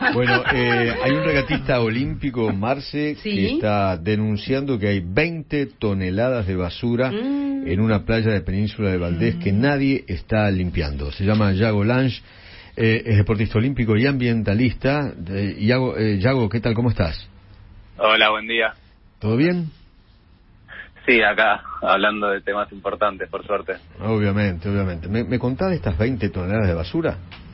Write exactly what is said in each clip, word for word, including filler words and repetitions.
Bueno, eh, hay un regatista olímpico, Marce, ¿Sí? que está denunciando que hay veinte toneladas de basura mm. en una playa de Península de Valdés que nadie está limpiando. Se llama Yago Lange, eh, es deportista olímpico y ambientalista. De, Yago, eh, Yago, ¿qué tal? ¿Cómo estás? Hola, buen día. ¿Todo bien? Sí, acá, hablando de temas importantes, por suerte. Obviamente, obviamente. ¿Me, me contás de estas veinte toneladas de basura?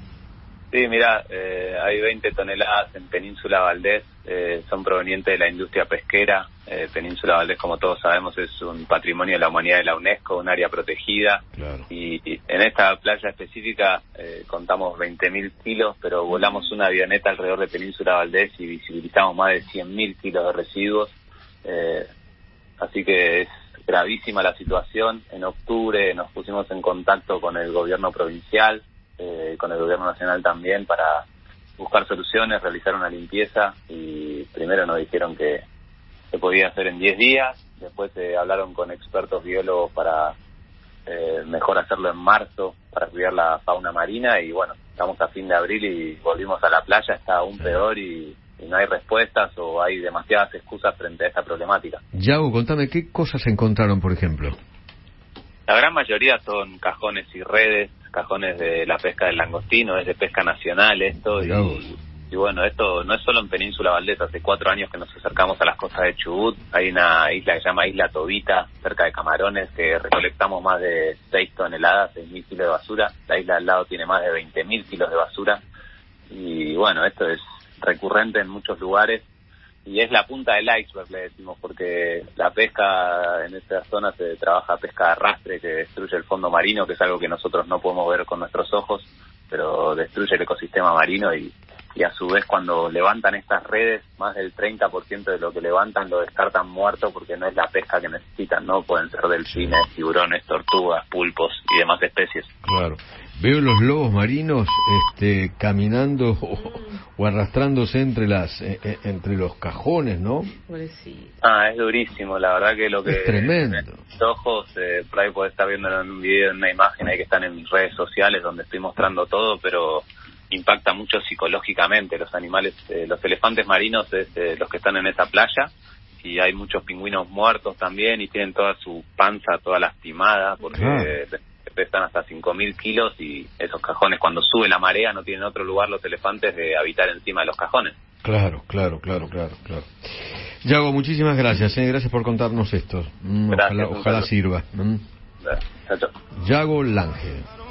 Sí, mira, eh, hay veinte toneladas en Península Valdés, eh, son provenientes de la industria pesquera. Eh, Península Valdés, como todos sabemos, es un patrimonio de la humanidad de la UNESCO, un área protegida. Claro. Y, y en esta playa específica eh, contamos veinte mil kilos, pero volamos una avioneta alrededor de Península Valdés y visibilizamos más de cien mil kilos de residuos. Eh, así que es gravísima la situación. En octubre nos pusimos en contacto con el gobierno provincial, eh, con el gobierno nacional también, para buscar soluciones, realizar una limpieza, y primero nos dijeron que se podía hacer en diez días, después eh, hablaron con expertos biólogos para eh, mejor hacerlo en marzo, para cuidar la fauna marina, y bueno, estamos a fin de abril y volvimos a la playa, está aún peor y, y no hay respuestas o hay demasiadas excusas frente a esta problemática. Yago, contame, ¿qué cosas encontraron, por ejemplo? La gran mayoría son cajones y redes, cajones de la pesca del langostino, es de pesca nacional esto, y, y bueno, esto no es solo en Península Valdés. Hace cuatro años que nos acercamos a las costas de Chubut, hay una isla que se llama Isla Tobita, cerca de Camarones, que recolectamos más de seis toneladas, seis mil kilos de basura. La isla al lado tiene más de veinte mil kilos de basura, y bueno, esto es recurrente en muchos lugares, y es la punta del iceberg, le decimos, porque la pesca en esta zona se trabaja pesca de arrastre, que destruye el fondo marino, que es algo que nosotros no podemos ver con nuestros ojos, pero destruye el ecosistema marino, y, y a su vez cuando levantan estas redes, más del treinta por ciento de lo que levantan lo descartan muerto porque no es la pesca que necesitan, ¿no? Pueden ser delfines, tiburones, tortugas, pulpos y demás especies. Claro. Veo los lobos marinos este, caminando o, o arrastrándose entre las eh, eh, entre los cajones, ¿no? Ah, es durísimo, la verdad que lo que... Es tremendo. En mis ojos, eh, por ahí podés estar viendo en un video, en una imagen ahí que están en mis redes sociales donde estoy mostrando todo, pero impacta mucho psicológicamente. Los animales, eh, los elefantes marinos es eh, los que están en esa playa, y hay muchos pingüinos muertos también y tienen toda su panza toda lastimada porque... Ah. pesan hasta cinco mil kilos, y esos cajones, cuando sube la marea, no tienen otro lugar los elefantes de habitar encima de los cajones. Claro, claro, claro, claro, claro. Yago, muchísimas gracias, ¿eh? Gracias por contarnos esto. Mm, gracias, ojalá, ojalá sirva. Mm. Chao, chao. Yago Lange.